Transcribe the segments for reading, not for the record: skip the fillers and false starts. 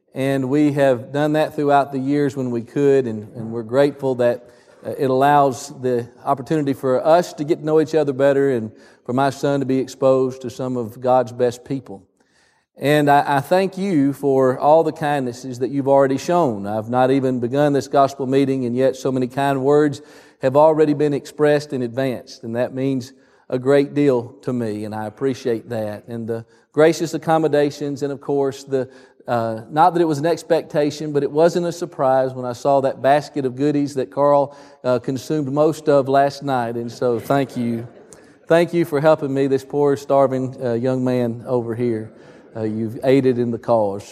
And we have done that throughout the years when we could, and we're grateful that it allows the opportunity for us to get to know each other better and for my son to be exposed to some of God's best people. And I thank you for all the kindnesses that you've already shown. I've not even begun this gospel meeting, and yet so many kind words have already been expressed in advance, and that means a great deal to me, and I appreciate that. And the gracious accommodations, and of course, not that it was an expectation, but it wasn't a surprise when I saw that basket of goodies that Carl consumed most of last night. And so thank you. Thank you for helping me, this poor, starving young man over here. You've aided in the cause.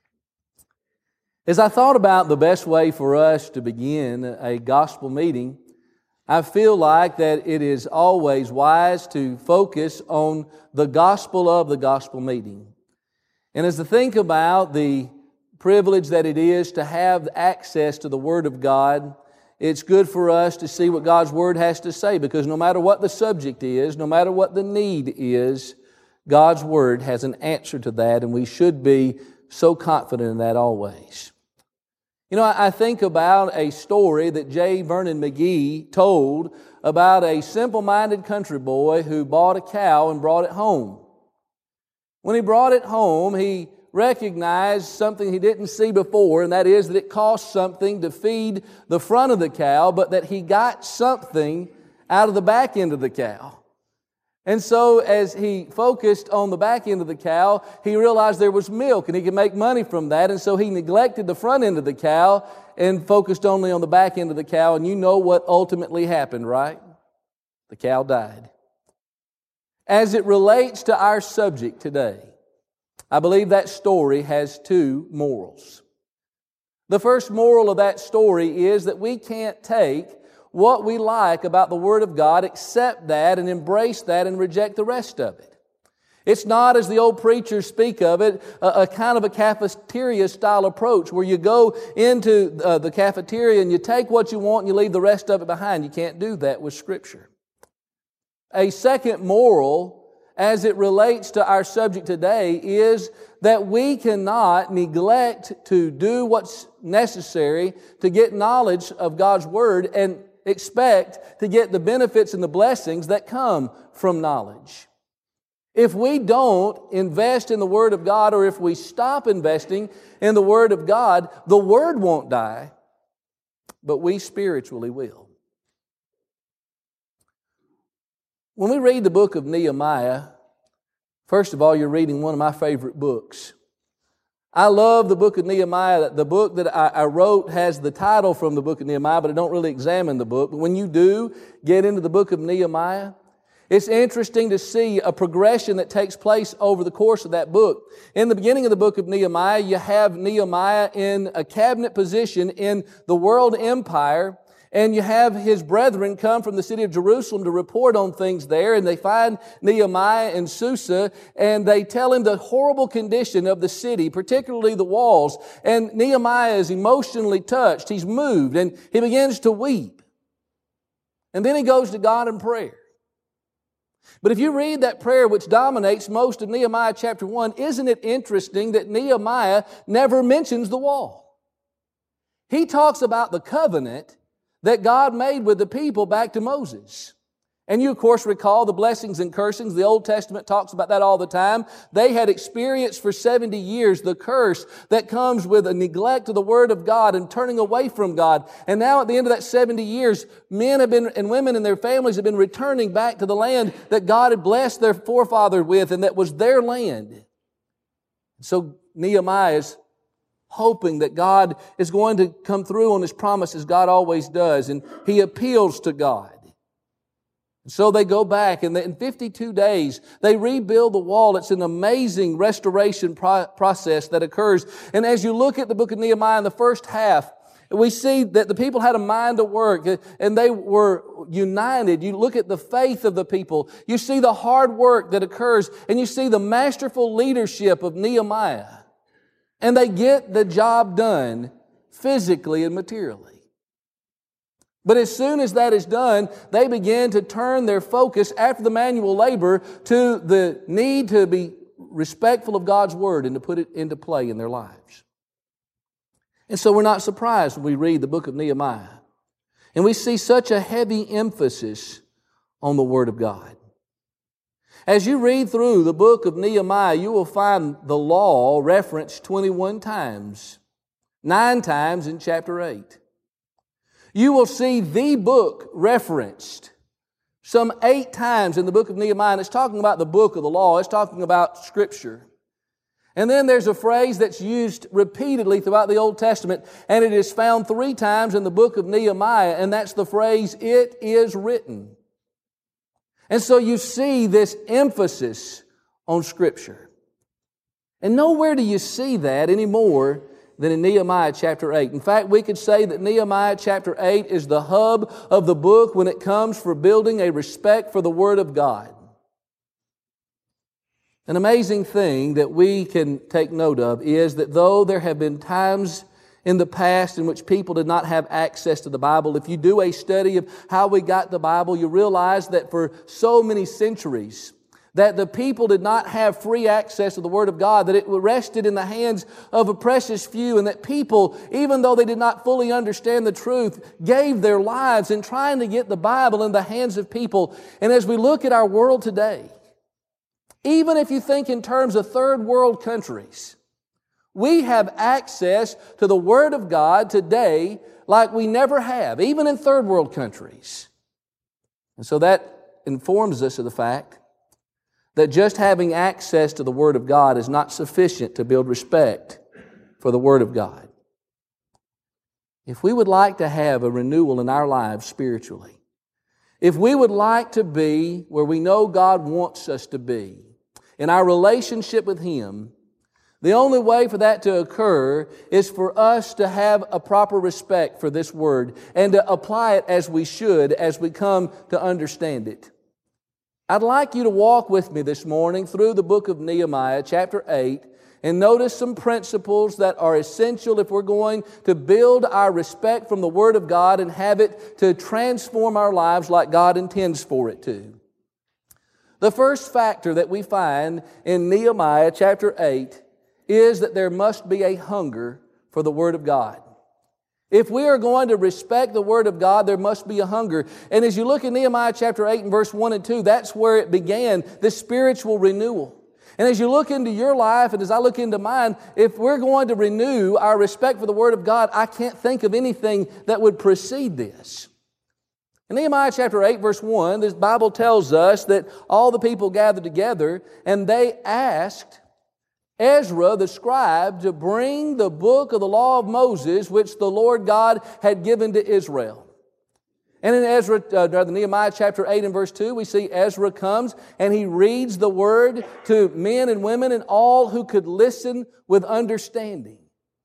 As I thought about the best way for us to begin a gospel meeting, I feel like that it is always wise to focus on the gospel of the gospel meeting. And as I think about the privilege that it is to have access to the Word of God, it's good for us to see what God's Word has to say, because no matter what the subject is, no matter what the need is, God's Word has an answer to that, and we should be so confident in that always. You know, I think about a story that J. Vernon McGee told about a simple-minded country boy who bought a cow and brought it home. When he brought it home, he recognized something he didn't see before, and that is that it cost something to feed the front of the cow, but that he got something out of the back end of the cow. And so as he focused on the back end of the cow, he realized there was milk and he could make money from that. And so he neglected the front end of the cow and focused only on the back end of the cow. And you know what ultimately happened, right? The cow died. As it relates to our subject today, I believe that story has two morals. The first moral of that story is that we can't take what we like about the Word of God, accept that and embrace that and reject the rest of it. It's not, as the old preachers speak of it, a kind of a cafeteria-style approach where you go into the cafeteria and you take what you want and you leave the rest of it behind. You can't do that with Scripture. A second moral, as it relates to our subject today, is that we cannot neglect to do what's necessary to get knowledge of God's Word and expect to get the benefits and the blessings that come from knowledge. If we don't invest in the Word of God, or if we stop investing in the Word of God, the Word won't die, but we spiritually will. When we read the book of Nehemiah, first of all, you're reading one of my favorite books. I love the book of Nehemiah. The book that I wrote has the title from the book of Nehemiah, but I don't really examine the book. But when you do get into the book of Nehemiah, it's interesting to see a progression that takes place over the course of that book. In the beginning of the book of Nehemiah, you have Nehemiah in a cabinet position in the world empire, and you have his brethren come from the city of Jerusalem to report on things there, and they find Nehemiah in Susa, and they tell him the horrible condition of the city, particularly the walls. And Nehemiah is emotionally touched. He's moved, and he begins to weep. And then he goes to God in prayer. But if you read that prayer, which dominates most of Nehemiah chapter 1, isn't it interesting that Nehemiah never mentions the wall? He talks about the covenant that God made with the people back to Moses. And you, of course, recall the blessings and cursings. The Old Testament talks about that all the time. They had experienced for 70 years the curse that comes with a neglect of the Word of God and turning away from God. And now at the end of that 70 years, men have been, and women and their families have been returning back to the land that God had blessed their forefathers with and that was their land. So Nehemiah is hoping that God is going to come through on His promises, God always does, and he appeals to God. So they go back, and in 52 days, they rebuild the wall. It's an amazing restoration process that occurs. And as you look at the book of Nehemiah in the first half, we see that the people had a mind to work, and they were united. You look at the faith of the people. You see the hard work that occurs, and you see the masterful leadership of Nehemiah. And they get the job done physically and materially. But as soon as that is done, they begin to turn their focus after the manual labor to the need to be respectful of God's Word and to put it into play in their lives. And so we're not surprised when we read the book of Nehemiah. And we see such a heavy emphasis on the Word of God. As you read through the book of Nehemiah, you will find the law referenced 21 times, 9 times in chapter 8. You will see the book referenced some 8 times in the book of Nehemiah, and it's talking about the book of the law. It's talking about Scripture. And then there's a phrase that's used repeatedly throughout the Old Testament, and it is found 3 times in the book of Nehemiah, and that's the phrase, "It is written." And so you see this emphasis on Scripture. And nowhere do you see that any more than in Nehemiah chapter 8. In fact, we could say that Nehemiah chapter 8 is the hub of the book when it comes for building a respect for the Word of God. An amazing thing that we can take note of is that though there have been times in the past in which people did not have access to the Bible, if you do a study of how we got the Bible, you realize that for so many centuries that the people did not have free access to the Word of God, that it rested in the hands of a precious few, and that people, even though they did not fully understand the truth, gave their lives in trying to get the Bible in the hands of people. And as we look at our world today, even if you think in terms of third world countries, we have access to the Word of God today like we never have, even in third world countries. And so that informs us of the fact that just having access to the Word of God is not sufficient to build respect for the Word of God. If we would like to have a renewal in our lives spiritually, if we would like to be where we know God wants us to be, in our relationship with Him, the only way for that to occur is for us to have a proper respect for this Word and to apply it as we should as we come to understand it. I'd like you to walk with me this morning through the book of Nehemiah, chapter 8, and notice some principles that are essential if we're going to build our respect from the Word of God and have it to transform our lives like God intends for it to. The first factor that we find in Nehemiah chapter 8 is that there must be a hunger for the Word of God. If we are going to respect the Word of God, there must be a hunger. And as you look at Nehemiah chapter 8 and verse 1 and 2, that's where it began, this spiritual renewal. And as you look into your life and as I look into mine, if we're going to renew our respect for the Word of God, I can't think of anything that would precede this. In Nehemiah chapter 8, verse 1, this Bible tells us that all the people gathered together and they asked Ezra the scribe to bring the book of the law of Moses, which the Lord God had given to Israel. And in Nehemiah chapter 8 and verse 2, we see Ezra comes and he reads the word to men and women and all who could listen with understanding.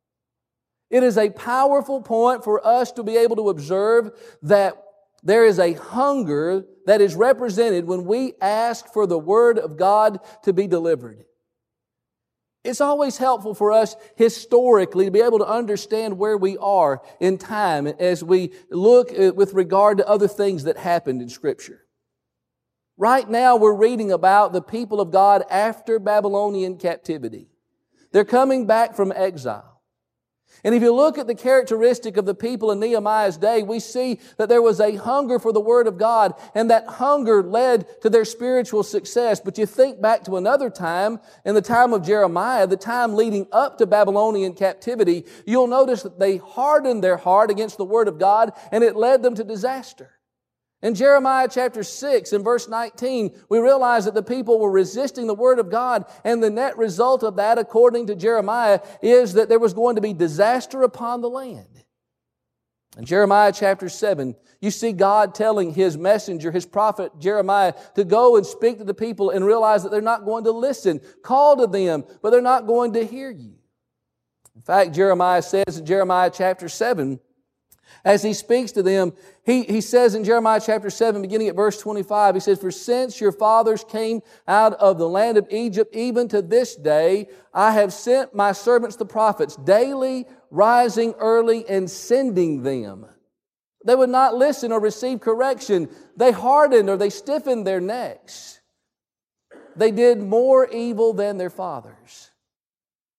It is a powerful point for us to be able to observe that there is a hunger that is represented when we ask for the Word of God to be delivered. It's always helpful for us historically to be able to understand where we are in time as we look with regard to other things that happened in Scripture. Right now we're reading about the people of God after Babylonian captivity. They're coming back from exile. And if you look at the characteristic of the people in Nehemiah's day, we see that there was a hunger for the Word of God, and that hunger led to their spiritual success. But you think back to another time, in the time of Jeremiah, the time leading up to Babylonian captivity, you'll notice that they hardened their heart against the Word of God, and it led them to disaster. In Jeremiah chapter 6 and verse 19, we realize that the people were resisting the Word of God, and the net result of that, according to Jeremiah, is that there was going to be disaster upon the land. In Jeremiah chapter 7, you see God telling His messenger, His prophet Jeremiah, to go and speak to the people and realize that they're not going to listen. Call to them, but they're not going to hear you. In fact, Jeremiah says in Jeremiah chapter 7, as he speaks to them, he says in Jeremiah chapter 7, beginning at verse 25, he says, "For since your fathers came out of the land of Egypt, even to this day, I have sent my servants the prophets, daily rising early and sending them. They would not listen or receive correction. They hardened or they stiffened their necks. They did more evil than their fathers."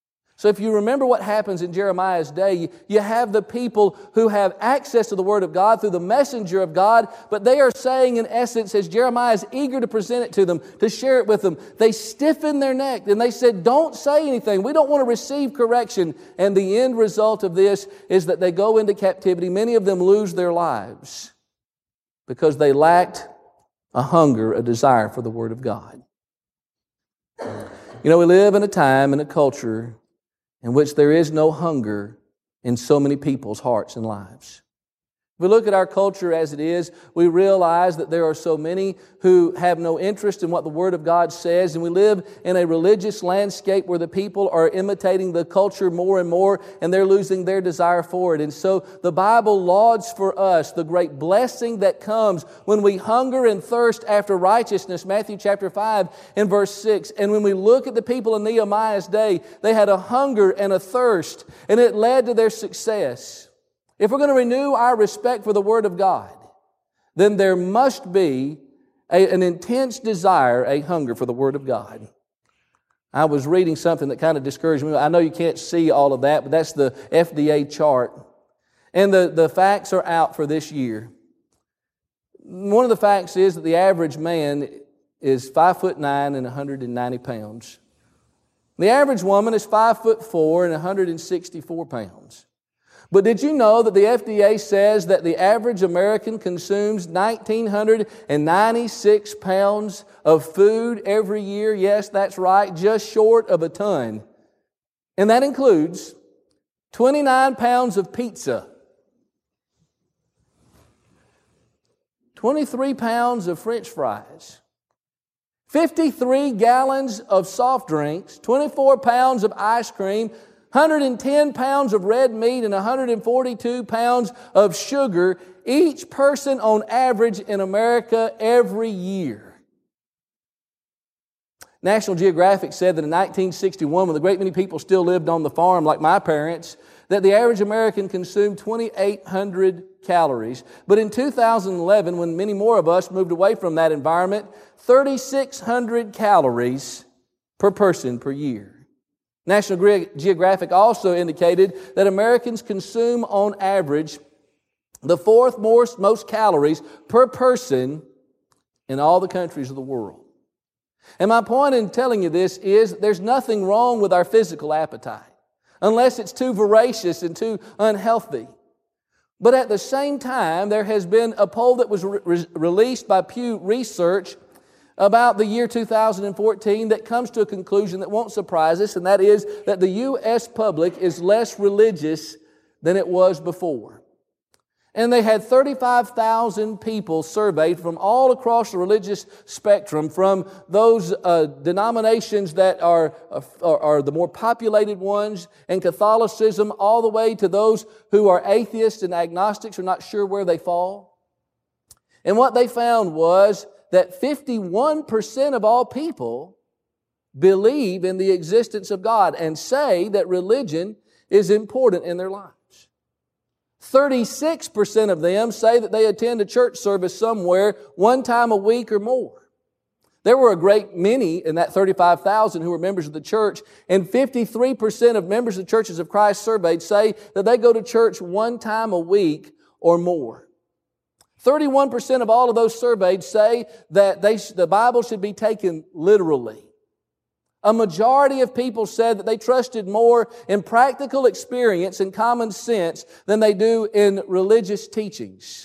So if you remember what happens in Jeremiah's day, you have the people who have access to the Word of God through the messenger of God, but they are saying in essence, as Jeremiah is eager to present it to them, to share it with them, they stiffen their neck and they said, don't say anything. We don't want to receive correction. And the end result of this is that they go into captivity. Many of them lose their lives because they lacked a hunger, a desire for the Word of God. You know, we live in a time and a culture in which there is no hunger in so many people's hearts and lives. If we look at our culture as it is, we realize that there are so many who have no interest in what the Word of God says, and we live in a religious landscape where the people are imitating the culture more and more, and they're losing their desire for it. And so the Bible lauds for us the great blessing that comes when we hunger and thirst after righteousness, Matthew chapter 5 and verse 6. And when we look at the people in Nehemiah's day, they had a hunger and a thirst, and it led to their success. If we're going to renew our respect for the Word of God, then there must be an intense desire, a hunger for the Word of God. I was reading something that kind of discouraged me. I know you can't see all of that, but that's the FDA chart. And the facts are out for this year. One of the facts is that the average man is 5'9" and 190 pounds. The average woman is 5'4" and 164 pounds. But did you know that the FDA says that the average American consumes 1,996 pounds of food every year? Yes, that's right, just short of a ton. And that includes 29 pounds of pizza, 23 pounds of French fries, 53 gallons of soft drinks, 24 pounds of ice cream, 110 pounds of red meat, and 142 pounds of sugar, each person on average in America every year. National Geographic said that in 1961, when a great many people still lived on the farm like my parents, that the average American consumed 2,800 calories. But in 2011, when many more of us moved away from that environment, 3,600 calories per person per year. National Geographic also indicated that Americans consume on average the fourth most calories per person in all the countries of the world. And my point in telling you this is there's nothing wrong with our physical appetite unless it's too voracious and too unhealthy. But at the same time, there has been a poll that was released by Pew Research about the year 2014 that comes to a conclusion that won't surprise us, and that is that the U.S. public is less religious than it was before. And they had 35,000 people surveyed from all across the religious spectrum, from those denominations that are the more populated ones, and Catholicism, all the way to those who are atheists and agnostics, are not sure where they fall. And what they found was that 51% of all people believe in the existence of God and say that religion is important in their lives. 36% of them say that they attend a church service somewhere one time a week or more. There were a great many in that 35,000 who were members of the church, and 53% of members of the Churches of Christ surveyed say that they go to church one time a week or more. 31% of all of those surveyed say that the Bible should be taken literally. A majority of people said that they trusted more in practical experience and common sense than they do in religious teachings.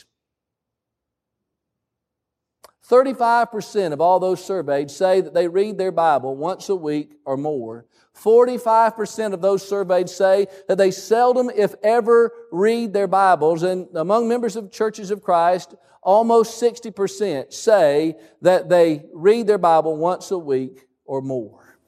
35% of all those surveyed say that they read their Bible once a week or more. 45% of those surveyed say that they seldom, if ever, read their Bibles. And among members of Churches of Christ, almost 60% say that they read their Bible once a week or more.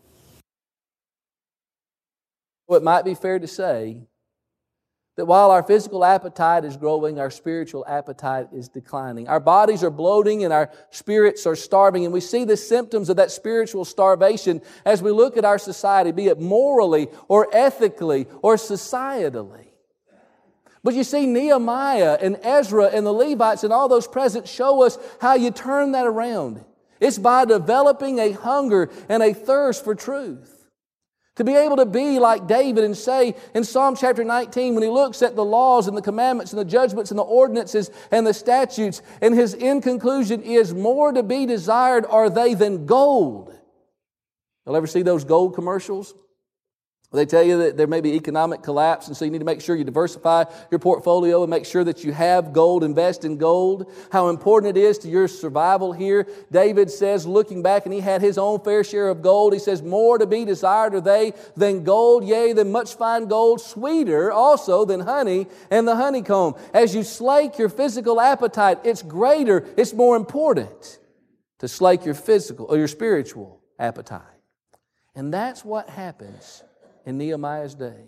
Well, it might be fair to say that while our physical appetite is growing, our spiritual appetite is declining. Our bodies are bloating and our spirits are starving. And we see the symptoms of that spiritual starvation as we look at our society, be it morally or ethically or societally. But you see, Nehemiah and Ezra and the Levites and all those present show us how you turn that around. It's by developing a hunger and a thirst for truth. To be able to be like David and say in Psalm chapter 19, when he looks at the laws and the commandments and the judgments and the ordinances and the statutes, and his end conclusion is, more to be desired are they than gold. You'll ever see those gold commercials? They tell you that there may be economic collapse, and so you need to make sure you diversify your portfolio and make sure that you have gold, invest in gold. How important it is to your survival here. David says, looking back, and he had his own fair share of gold, he says, more to be desired are they than gold, yea, than much fine gold, sweeter also than honey and the honeycomb. As you slake your physical appetite, it's greater, it's more important to slake your physical or your spiritual appetite. And that's what happens in Nehemiah's day.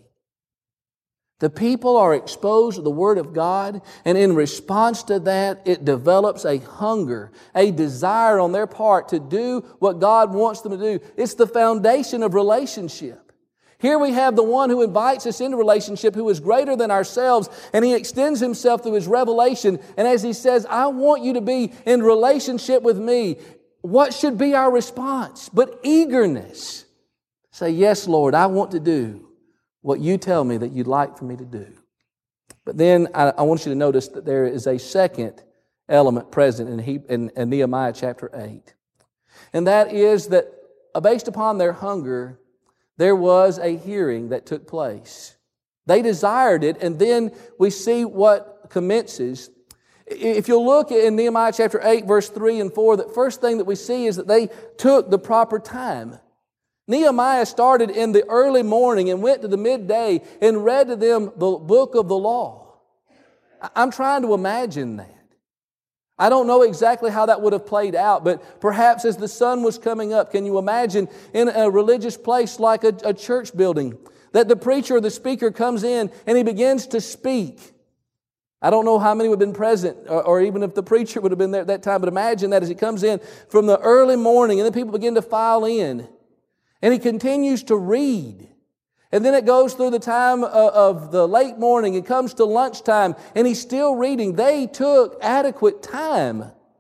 The people are exposed to the Word of God, and in response to that, it develops a hunger, a desire on their part to do what God wants them to do. It's the foundation of relationship. Here we have the one who invites us into relationship, who is greater than ourselves, and He extends Himself through His revelation. And as He says, I want you to be in relationship with me. What should be our response? But eagerness. Say, yes, Lord, I want to do what you tell me that you'd like for me to do. But then I want you to notice that there is a second element present in Nehemiah chapter 8. And that is that based upon their hunger, there was a hearing that took place. They desired it, and then we see what commences. If you'll look in Nehemiah chapter 8, verse 3 and 4, the first thing that we see is that they took the proper time. Nehemiah started in the early morning and went to the midday and read to them the book of the law. I'm trying to imagine that. I don't know exactly how that would have played out, but perhaps as the sun was coming up, can you imagine in a religious place like a church building that the preacher or the speaker comes in and he begins to speak? I don't know how many would have been present or even if the preacher would have been there at that time, but imagine that as he comes in from the early morning and then people begin to file in. And he continues to read. And then it goes through the time of the late morning. It comes to lunchtime, and he's still reading. They took adequate time,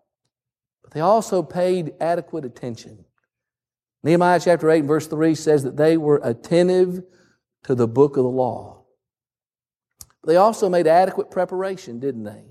but they also paid adequate attention. Nehemiah chapter 8 and verse 3 says that they were attentive to the book of the law. They also made adequate preparation, didn't they?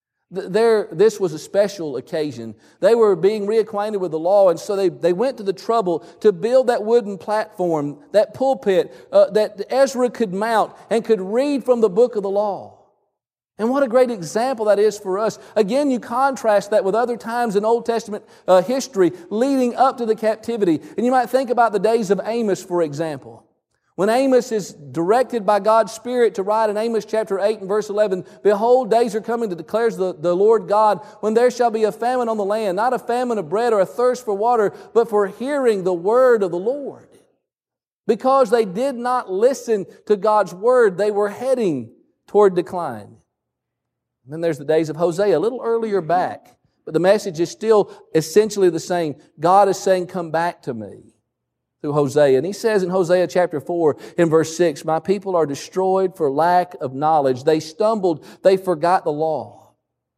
This was a special occasion. They were being reacquainted with the law, and so they went to the trouble to build that wooden platform, that pulpit that Ezra could mount and could read from the book of the law. And what a great example that is for us. Again, you contrast that with other times in Old Testament history leading up to the captivity. And you might think about the days of Amos, for example. When Amos is directed by God's Spirit to write in Amos chapter 8 and verse 11, behold, days are coming, that declares the Lord God, when there shall be a famine on the land, not a famine of bread or a thirst for water, but for hearing the word of the Lord. Because they did not listen to God's word, they were heading toward decline. And then there's the days of Hosea, a little earlier back, but the message is still essentially the same. God is saying, come back to me. Through Hosea. And he says in Hosea chapter 4 in verse 6, my people are destroyed for lack of knowledge. They stumbled, they forgot the law.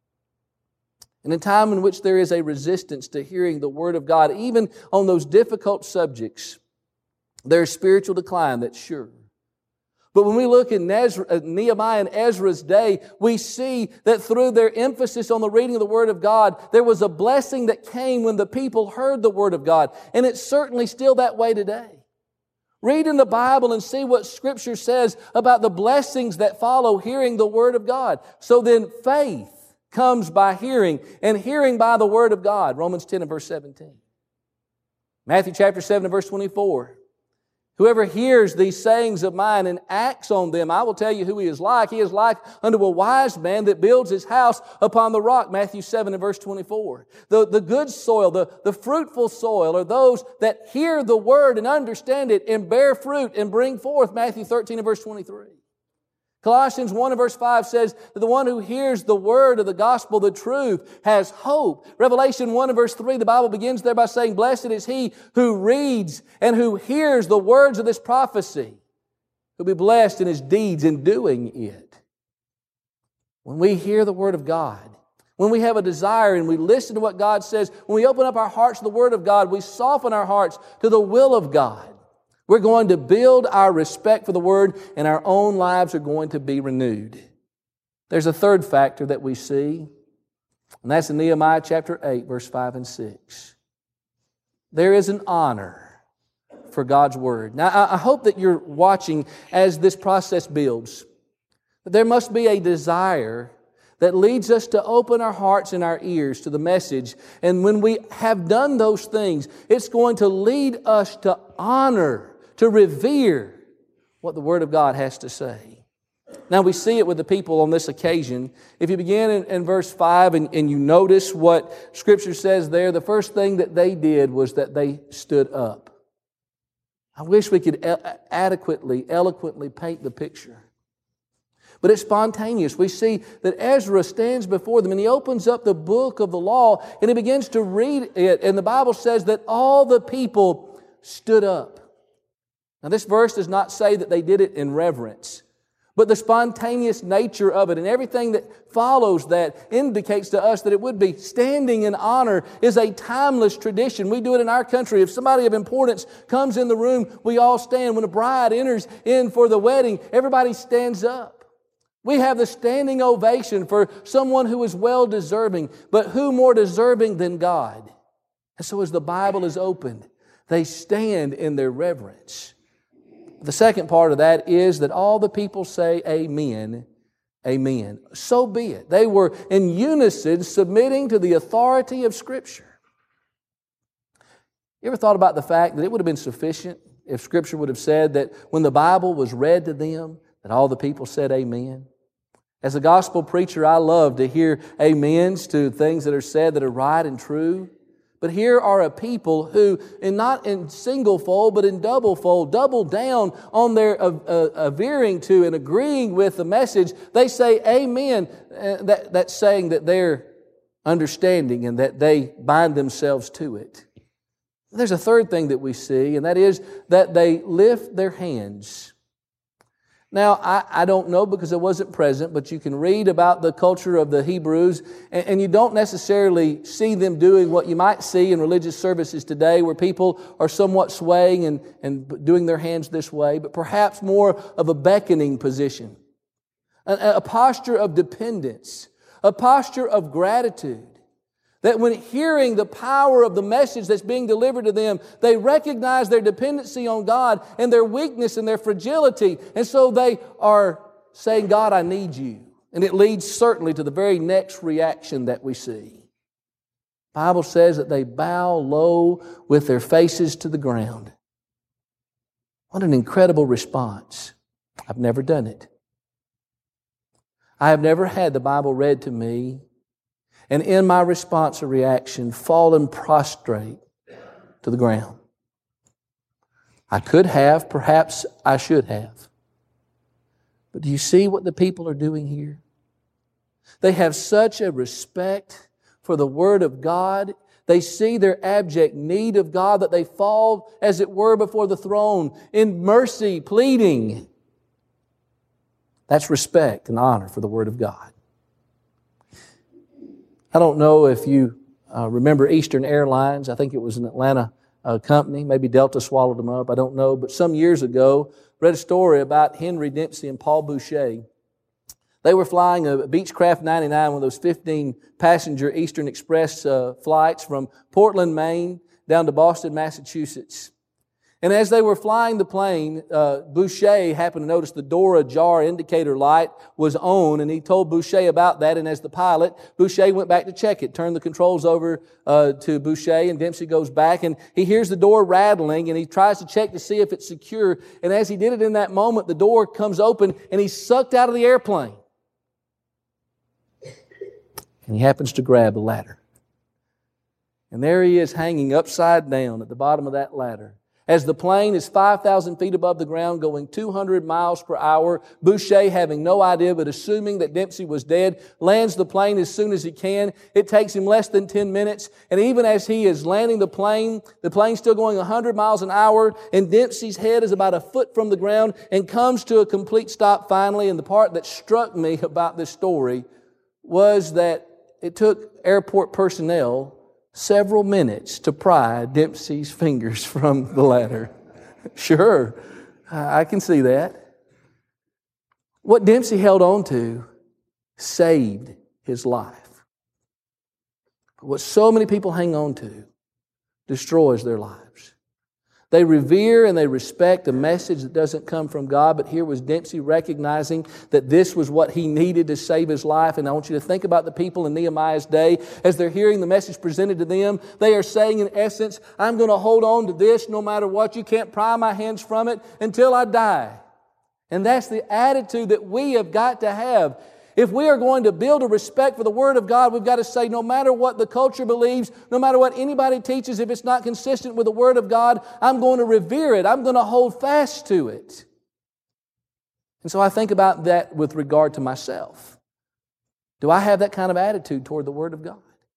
And in time in which there is a resistance to hearing the Word of God, even on those difficult subjects, there's spiritual decline, that's sure. But when we look at Nehemiah and Ezra's day, we see that through their emphasis on the reading of the Word of God, there was a blessing that came when the people heard the Word of God. And it's certainly still that way today. Read in the Bible and see what Scripture says about the blessings that follow hearing the Word of God. So then faith comes by hearing, and hearing by the Word of God. Romans 10 and verse 17. Matthew chapter 7 and verse 24. Whoever hears these sayings of mine and acts on them, I will tell you who he is like. He is like unto a wise man that builds his house upon the rock. Matthew 7 and verse 24. The good soil, the fruitful soil are those that hear the word and understand it and bear fruit and bring forth. Matthew 13 and verse 23. Colossians 1 and verse 5 says that the one who hears the word of the gospel, the truth, has hope. Revelation 1 and verse 3, the Bible begins there by saying, blessed is he who reads and who hears the words of this prophecy. He'll be blessed in his deeds in doing it. When we hear the word of God, when we have a desire and we listen to what God says, when we open up our hearts to the word of God, we soften our hearts to the will of God. We're going to build our respect for the Word, and our own lives are going to be renewed. There's a third factor that we see, and that's in Nehemiah chapter 8, verse 5 and 6. There is an honor for God's Word. Now, I hope that you're watching as this process builds. There must be a desire that leads us to open our hearts and our ears to the message. And when we have done those things, it's going to lead us to honor, to revere what the Word of God has to say. Now we see it with the people on this occasion. If you begin in verse 5 and you notice what Scripture says there, the first thing that they did was that they stood up. I wish we could adequately, eloquently paint the picture. But it's spontaneous. We see that Ezra stands before them and he opens up the book of the law and he begins to read it. And the Bible says that all the people stood up. Now this verse does not say that they did it in reverence, but the spontaneous nature of it and everything that follows that indicates to us that it would be standing in honor is a timeless tradition. We do it in our country. If somebody of importance comes in the room, we all stand. When a bride enters in for the wedding, everybody stands up. We have the standing ovation for someone who is well deserving, but who more deserving than God? And so as the Bible is opened, they stand in their reverence. The second part of that is that all the people say, Amen, Amen. So be it. They were in unison submitting to the authority of Scripture. You ever thought about the fact that it would have been sufficient if Scripture would have said that when the Bible was read to them, that all the people said Amen? As a gospel preacher, I love to hear amens to things that are said that are right and true. But here are a people who, not in single fold, but in double fold, double down on their veering to and agreeing with the message. They say amen. That's saying that they're understanding and that they bind themselves to it. There's a third thing that we see, and that is that they lift their hands. Now, I don't know because I wasn't present, but you can read about the culture of the Hebrews, and you don't necessarily see them doing what you might see in religious services today, where people are somewhat swaying and doing their hands this way, but perhaps more of a beckoning position, a posture of dependence, a posture of gratitude. That when hearing the power of the message that's being delivered to them, they recognize their dependency on God and their weakness and their fragility. And so they are saying, God, I need you. And it leads certainly to the very next reaction that we see. The Bible says that they bow low with their faces to the ground. What an incredible response. I've never done it. I have never had the Bible read to me and in my response or reaction, fallen prostrate to the ground. I could have, perhaps I should have. But do you see what the people are doing here? They have such a respect for the Word of God. They see their abject need of God that they fall, as it were, before the throne in mercy, pleading. That's respect and honor for the Word of God. I don't know if you remember Eastern Airlines. I think it was an Atlanta company. Maybe Delta swallowed them up. I don't know. But some years ago, read a story about Henry Dempsey and Paul Boucher. They were flying a Beechcraft 99, one of those 15-passenger Eastern Express flights from Portland, Maine, down to Boston, Massachusetts. And as they were flying the plane, Boucher happened to notice the door ajar indicator light was on, and he told Boucher about that. And as the pilot, Boucher went back to check it, turned the controls over to Boucher, and Dempsey goes back, and he hears the door rattling, and he tries to check to see if it's secure. And as he did it in that moment, the door comes open, and he's sucked out of the airplane. And he happens to grab the ladder. And there he is hanging upside down at the bottom of that ladder. As the plane is 5,000 feet above the ground, going 200 miles per hour, Boucher, having no idea but assuming that Dempsey was dead, lands the plane as soon as he can. It takes him less than 10 minutes. And even as he is landing the plane's still going 100 miles an hour, and Dempsey's head is about a foot from the ground and comes to a complete stop finally. And the part that struck me about this story was that it took airport personnel several minutes to pry Dempsey's fingers from the ladder. Sure, I can see that. What Dempsey held on to saved his life. What so many people hang on to destroys their lives. They revere and they respect a message that doesn't come from God, but here was Dempsey recognizing that this was what he needed to save his life. And I want you to think about the people in Nehemiah's day as they're hearing the message presented to them. They are saying, in essence, I'm going to hold on to this no matter what. You can't pry my hands from it until I die. And that's the attitude that we have got to have. If we are going to build a respect for the Word of God, we've got to say, no matter what the culture believes, no matter what anybody teaches, if it's not consistent with the Word of God, I'm going to revere it. I'm going to hold fast to it. And so I think about that with regard to myself. Do I have that kind of attitude toward the Word of God?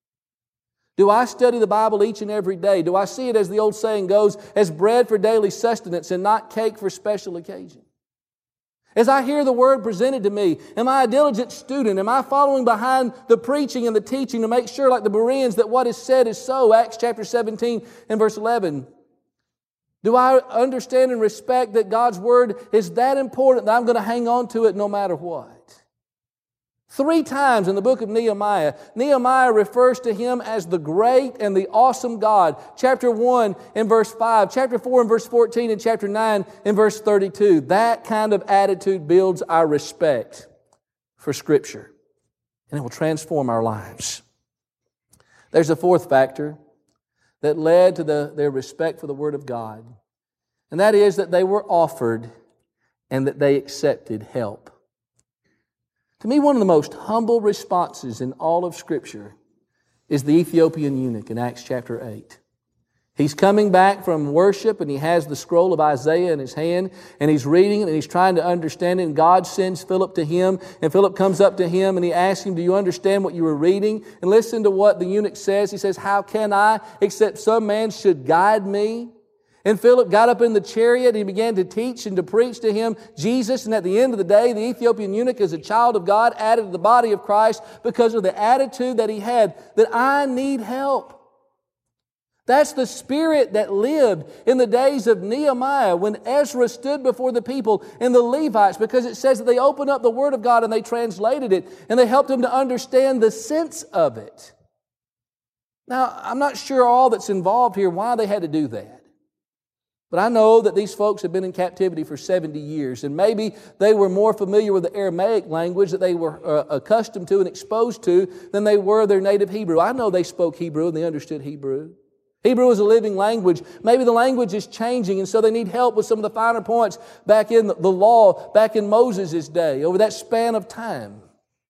Do I study the Bible each and every day? Do I see it, as the old saying goes, as bread for daily sustenance and not cake for special occasion? As I hear the Word presented to me, am I a diligent student? Am I following behind the preaching and the teaching to make sure, like the Bereans, that what is said is so? Acts chapter 17 and verse 11. Do I understand and respect that God's Word is that important that I'm going to hang on to it no matter what? 3 times in the book of Nehemiah, Nehemiah refers to Him as the great and the awesome God. Chapter 1 and verse 5, chapter 4 and verse 14, and chapter 9 and verse 32. That kind of attitude builds our respect for Scripture, and it will transform our lives. There's a 4th factor that led to their respect for the Word of God, and that is that they were offered and that they accepted help. To me, one of the most humble responses in all of Scripture is the Ethiopian eunuch in Acts chapter 8. He's coming back from worship and he has the scroll of Isaiah in his hand and he's reading it and he's trying to understand it, and God sends Philip to him, and Philip comes up to him and he asks him, do you understand what you were reading? And listen to what the eunuch says. He says, how can I, except some man should guide me? And Philip got up in the chariot and he began to teach and to preach to him Jesus. And at the end of the day, the Ethiopian eunuch, as a child of God, added to the body of Christ because of the attitude that he had, that I need help. That's the spirit that lived in the days of Nehemiah when Ezra stood before the people and the Levites, because it says that they opened up the Word of God and they translated it and they helped them to understand the sense of it. Now, I'm not sure all that's involved here, why they had to do that. But I know that these folks had been in captivity for 70 years, and maybe they were more familiar with the Aramaic language that they were accustomed to and exposed to than they were their native Hebrew. I know they spoke Hebrew and they understood Hebrew. Hebrew is a living language. Maybe the language is changing, and so they need help with some of the finer points back in the law, back in Moses' day, over that span of time.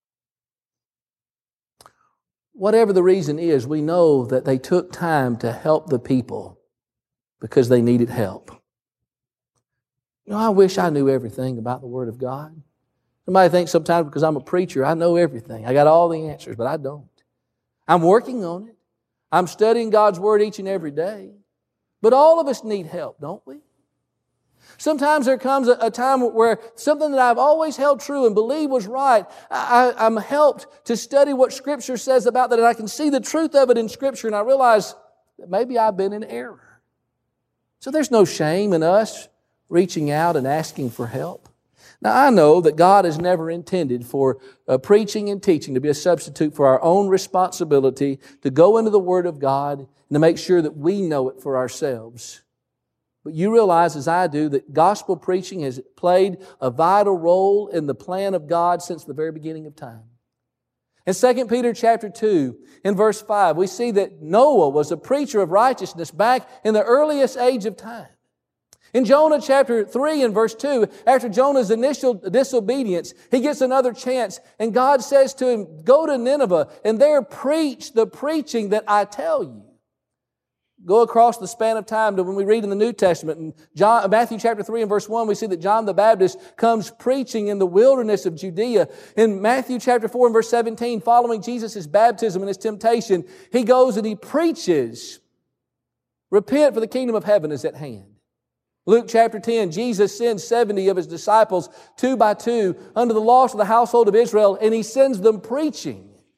Whatever the reason is, we know that they took time to help the people because they needed help. You know, I wish I knew everything about the Word of God. Somebody thinks sometimes because I'm a preacher, I know everything. I got all the answers, but I don't. I'm working on it. I'm studying God's Word each and every day. But all of us need help, don't we? Sometimes there comes a time where something that I've always held true and believed was right, I'm helped to study what Scripture says about that, and I can see the truth of it in Scripture, and I realize that maybe I've been in error. So there's no shame in us reaching out and asking for help. Now, I know that God has never intended for preaching and teaching to be a substitute for our own responsibility to go into the Word of God and to make sure that we know it for ourselves. But you realize, as I do, that gospel preaching has played a vital role in the plan of God since the very beginning of time. In 2 Peter chapter 2, in verse 5, we see that Noah was a preacher of righteousness back in the earliest age of time. In Jonah chapter 3 and verse 2, after Jonah's initial disobedience, he gets another chance, and God says to him, go to Nineveh and there preach the preaching that I tell you. Go across the span of time to when we read in the New Testament. In Matthew chapter 3 and verse 1, we see that John the Baptist comes preaching in the wilderness of Judea. In Matthew chapter 4 and verse 17, following Jesus' baptism and His temptation, He goes and He preaches, repent for the kingdom of heaven is at hand. Luke chapter 10, Jesus sends 70 of His disciples 2 by 2 unto the lost of the household of Israel, and He sends them preaching.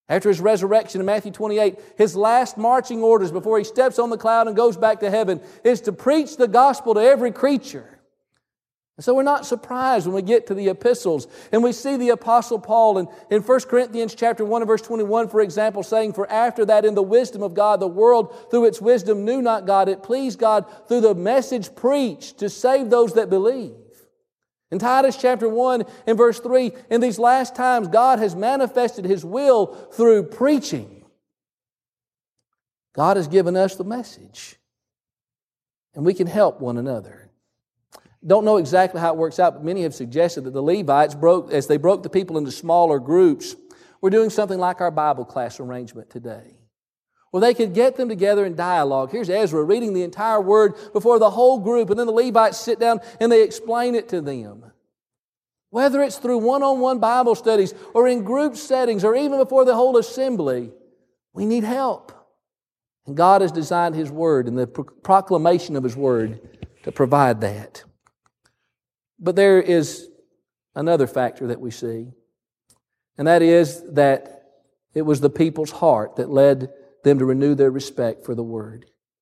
After His resurrection in Matthew 28, His last marching orders before He steps on the cloud and goes back to heaven is to preach the gospel to every creature. And so we're not surprised when we get to the epistles and we see the Apostle Paul in 1 Corinthians chapter 1 and verse 21, for example, saying, "For after that in the wisdom of God, the world through its wisdom knew not God. It pleased God through the message preached to save those that believe." In Titus chapter 1 and verse 3, in these last times, God has manifested His will through preaching. God has given us the message, and we can help one another. Don't know exactly how it works out, but many have suggested that the Levites as they broke the people into smaller groups, were doing something like our Bible class arrangement today. Well, they could get them together in dialogue. Here's Ezra reading the entire Word before the whole group, and then the Levites sit down and they explain it to them. Whether it's through one-on-one Bible studies or in group settings or even before the whole assembly, we need help. And God has designed His Word and the proclamation of His Word to provide that. But there is another factor that we see, and that is that it was the people's heart that led them to renew their respect for the Word.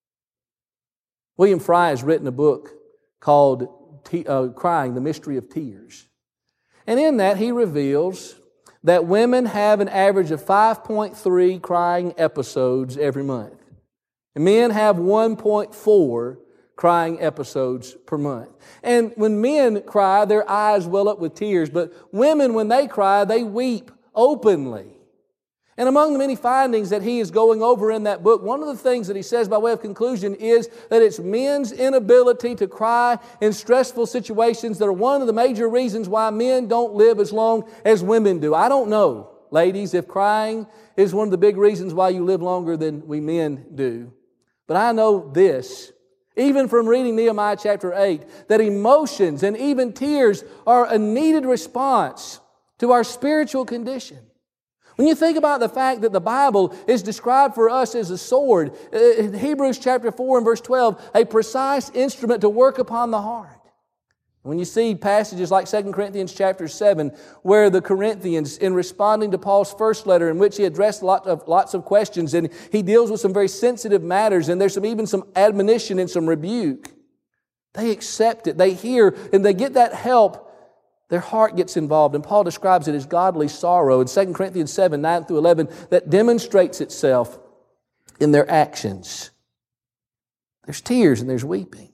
William Fry has written a book called Crying, the Mystery of Tears. And in that he reveals that women have an average of 5.3 crying episodes every month. And men have 1.4 crying episodes per month. And when men cry, their eyes well up with tears. But women, when they cry, they weep openly. And among the many findings that he is going over in that book, one of the things that he says by way of conclusion is that it's men's inability to cry in stressful situations that are one of the major reasons why men don't live as long as women do. I don't know, ladies, if crying is one of the big reasons why you live longer than we men do. But I know this, even from reading Nehemiah chapter 8, that emotions and even tears are a needed response to our spiritual condition. When you think about the fact that the Bible is described for us as a sword, in Hebrews chapter 4 and verse 12, a precise instrument to work upon the heart. When you see passages like 2 Corinthians chapter 7, where the Corinthians, in responding to Paul's first letter, in which he addressed lots of questions, and he deals with some very sensitive matters, and there's even some admonition and some rebuke, they accept it, they hear, and they get that help. Their heart gets involved, and Paul describes it as godly sorrow in 2 Corinthians 7, 9 through 11, that demonstrates itself in their actions. There's tears and there's weeping.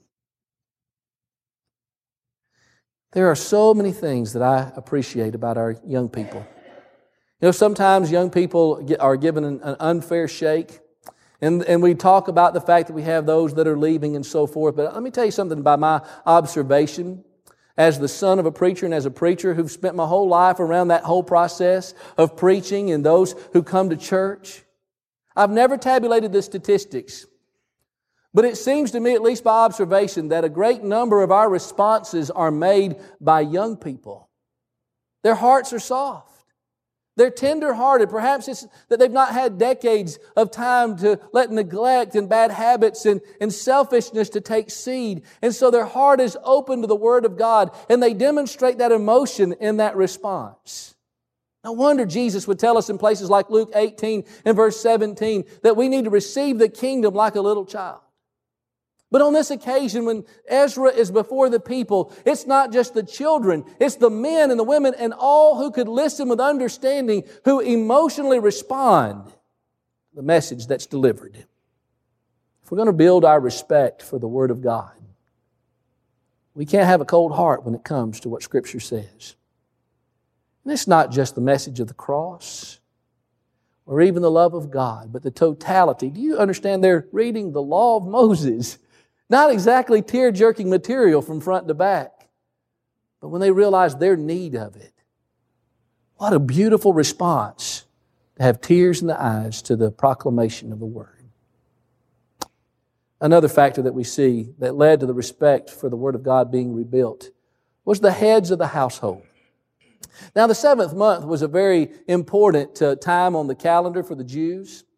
There are so many things that I appreciate about our young people. You know, sometimes young people are given an unfair shake, and we talk about the fact that we have those that are leaving and so forth, but let me tell you something by my observation. As the son of a preacher and as a preacher who've spent my whole life around that whole process of preaching and those who come to church, I've never tabulated the statistics, but it seems to me, at least by observation, that a great number of our responses are made by young people. Their hearts are soft. They're tender-hearted. Perhaps it's that they've not had decades of time to let neglect and bad habits and selfishness to take seed. And so their heart is open to the Word of God, and they demonstrate that emotion in that response. No wonder Jesus would tell us in places like Luke 18 and verse 17 that we need to receive the kingdom like a little child. But on this occasion, when Ezra is before the people, it's not just the children, it's the men and the women and all who could listen with understanding who emotionally respond to the message that's delivered. If we're going to build our respect for the Word of God, we can't have a cold heart when it comes to what Scripture says. And it's not just the message of the cross or even the love of God, but the totality. Do you understand? They're reading the law of Moses. Not exactly tear-jerking material from front to back, but when they realize their need of it, what a beautiful response to have tears in the eyes to the proclamation of the Word. Another factor that we see that led to the respect for the Word of God being rebuilt was the heads of the household. Now, the 7th month was a very important time on the calendar for the Jews.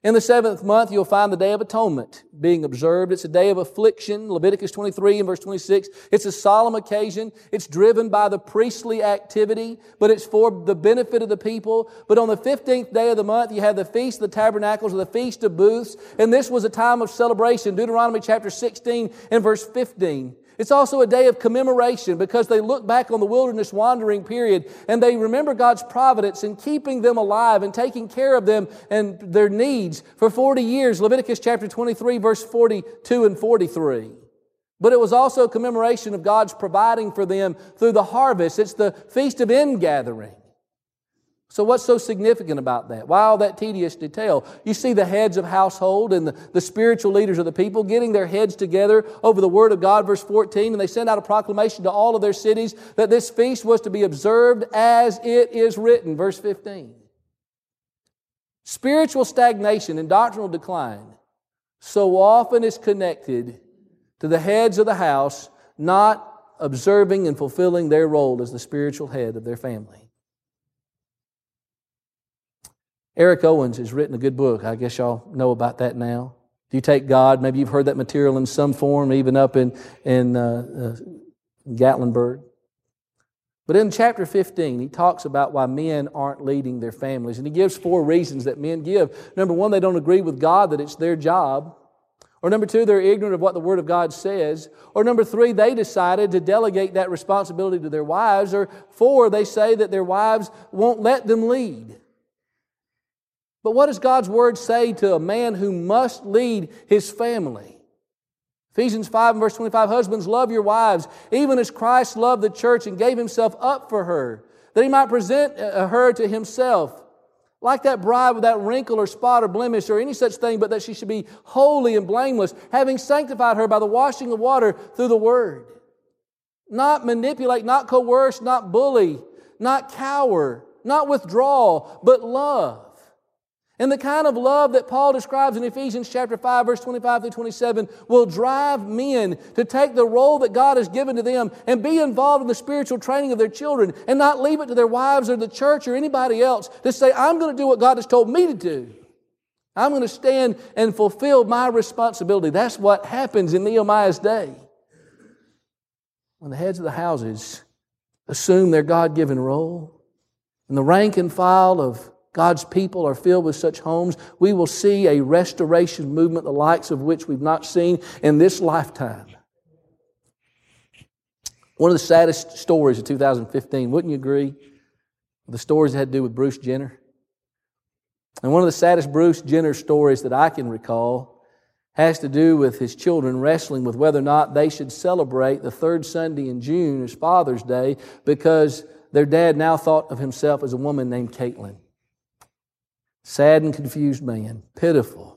In the seventh month, you'll find the Day of Atonement being observed. It's a day of affliction. Leviticus 23 and verse 26. It's a solemn occasion. It's driven by the priestly activity, but it's for the benefit of the people. But on the 15th day of the month, you have the Feast of the Tabernacles or the Feast of Booths. And this was a time of celebration. Deuteronomy chapter 16 and verse 15. It's also a day of commemoration because they look back on the wilderness wandering period and they remember God's providence in keeping them alive and taking care of them and their needs for 40 years. Leviticus chapter 23, verse 42 and 43. But it was also a commemoration of God's providing for them through the harvest. It's the Feast of Ingathering. So what's so significant about that? Why all that tedious detail? You see the heads of household and the spiritual leaders of the people getting their heads together over the Word of God, verse 14, and they sent out a proclamation to all of their cities that this feast was to be observed as it is written, verse 15. Spiritual stagnation and doctrinal decline so often is connected to the heads of the house not observing and fulfilling their role as the spiritual head of their family. Eric Owens has written a good book. I guess y'all know about that now. If you take God, maybe you've heard that material in some form, even up in Gatlinburg. But in chapter 15, he talks about why men aren't leading their families. And he gives 4 reasons that men give. Number 1, they don't agree with God that it's their job. Or number 2, they're ignorant of what the Word of God says. Or number 3, they decided to delegate that responsibility to their wives. Or 4, they say that their wives won't let them lead. But what does God's Word say to a man who must lead his family? Ephesians 5 and verse 25, husbands, love your wives, even as Christ loved the church and gave Himself up for her, that He might present her to Himself, like that bride without wrinkle or spot or blemish or any such thing, but that she should be holy and blameless, having sanctified her by the washing of water through the Word. Not manipulate, not coerce, not bully, not cower, not withdraw, but love. And the kind of love that Paul describes in Ephesians chapter 5, verse 25 through 27 will drive men to take the role that God has given to them and be involved in the spiritual training of their children and not leave it to their wives or the church or anybody else to say, I'm going to do what God has told me to do. I'm going to stand and fulfill my responsibility. That's what happens in Nehemiah's day. When the heads of the houses assume their God-given role and the rank and file of God's people are filled with such homes, we will see a restoration movement, the likes of which we've not seen in this lifetime. One of the saddest stories of 2015, wouldn't you agree? The stories that had to do with Bruce Jenner. And one of the saddest Bruce Jenner stories that I can recall has to do with his children wrestling with whether or not they should celebrate the third Sunday in June as Father's Day because their dad now thought of himself as a woman named Caitlin. Sad and confused man. Pitiful.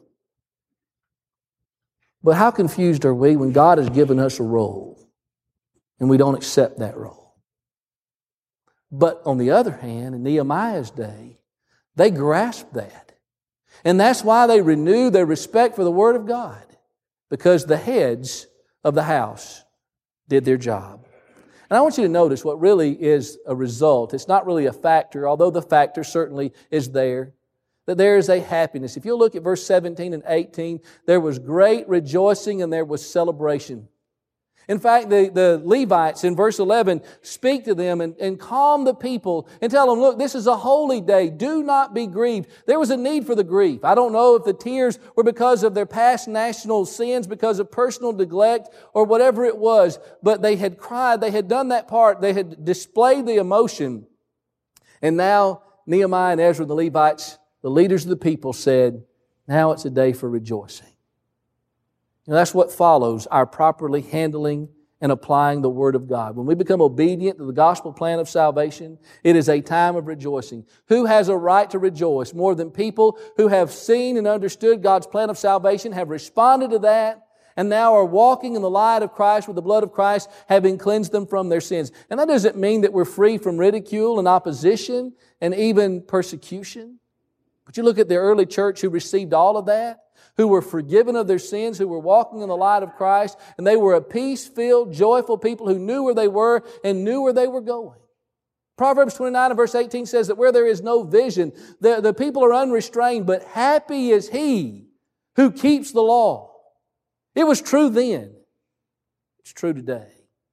But how confused are we when God has given us a role and we don't accept that role? But on the other hand, in Nehemiah's day, they grasped that. And that's why they renewed their respect for the Word of God, because the heads of the house did their job. And I want you to notice what really is a result. It's not really a factor, although the factor certainly is there. That there is a happiness. If you look at verse 17 and 18, there was great rejoicing and there was celebration. In fact, the Levites in verse 11 speak to them and calm the people and tell them, look, this is a holy day. Do not be grieved. There was a need for the grief. I don't know if the tears were because of their past national sins, because of personal neglect, or whatever it was, but they had cried. They had done that part. They had displayed the emotion. And now Nehemiah and Ezra, the Levites, the leaders of the people, said, now it's a day for rejoicing. That's what follows our properly handling and applying the Word of God. When we become obedient to the gospel plan of salvation, it is a time of rejoicing. Who has a right to rejoice more than people who have seen and understood God's plan of salvation, have responded to that, and now are walking in the light of Christ with the blood of Christ, having cleansed them from their sins? And that doesn't mean that we're free from ridicule and opposition and even persecution. But you look at the early church who received all of that, who were forgiven of their sins, who were walking in the light of Christ, and they were a peace-filled, joyful people who knew where they were and knew where they were going. Proverbs 29 and verse 18 says that where there is no vision, the people are unrestrained, but happy is he who keeps the law. It was true then. It's true today.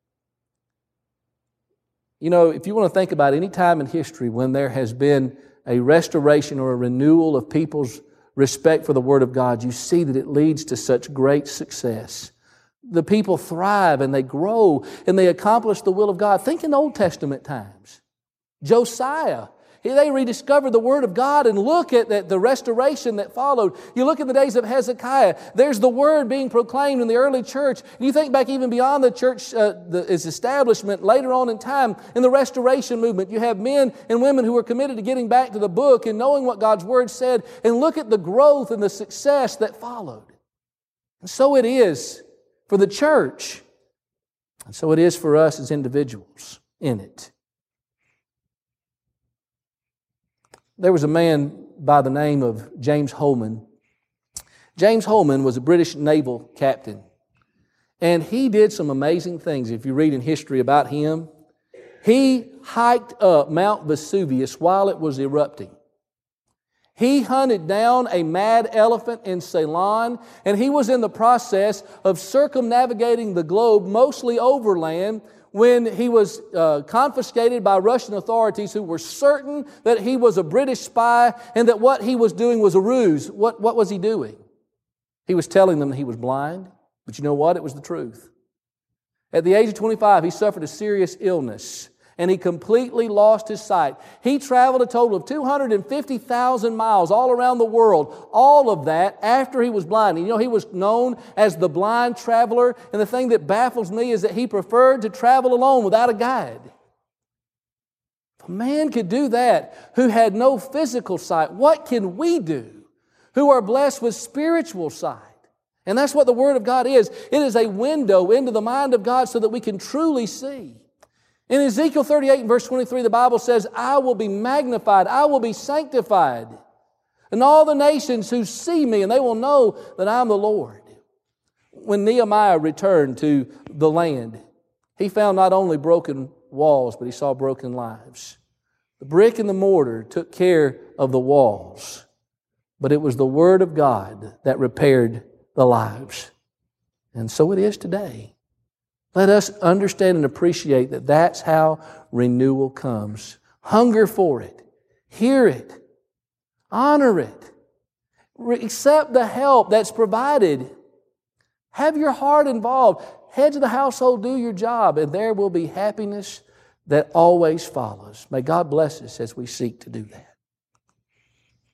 You know, if you want to think about any time in history when there has been a restoration or a renewal of people's respect for the Word of God, you see that it leads to such great success. The people thrive and they grow and they accomplish the will of God. Think in Old Testament times. Josiah, they rediscovered the Word of God, and look at the restoration that followed. You look at the days of Hezekiah, there's the Word being proclaimed in the early church. You think back even beyond the church, its establishment later on in time, in the restoration movement, you have men and women who are committed to getting back to the book and knowing what God's Word said, and look at the growth and the success that followed. And so it is for the church, and so it is for us as individuals in it. There was a man by the name of James Holman. James Holman was a British naval captain. And he did some amazing things if you read in history about him. He hiked up Mount Vesuvius while it was erupting. He hunted down a mad elephant in Ceylon, and he was in the process of circumnavigating the globe, mostly overland, when he was confiscated by Russian authorities who were certain that he was a British spy and that what he was doing was a ruse. What was he doing? He was telling them that he was blind, but you know what? It was the truth. At the age of 25, he suffered a serious illness and he completely lost his sight. He traveled a total of 250,000 miles all around the world. All of that after he was blind. And you know, he was known as the blind traveler. And the thing that baffles me is that he preferred to travel alone without a guide. If a man could do that who had no physical sight, what can we do who are blessed with spiritual sight? And that's what the Word of God is. It is a window into the mind of God so that we can truly see. In Ezekiel 38 and verse 23, the Bible says, I will be magnified, I will be sanctified, and all the nations who see me, and they will know that I'm the Lord. When Nehemiah returned to the land, he found not only broken walls, but he saw broken lives. The brick and the mortar took care of the walls, but it was the Word of God that repaired the lives. And so it is today. Let us understand and appreciate that that's how renewal comes. Hunger for it. Hear it. Honor it. Accept the help that's provided. Have your heart involved. Heads of the household, do your job, and there will be happiness that always follows. May God bless us as we seek to do that.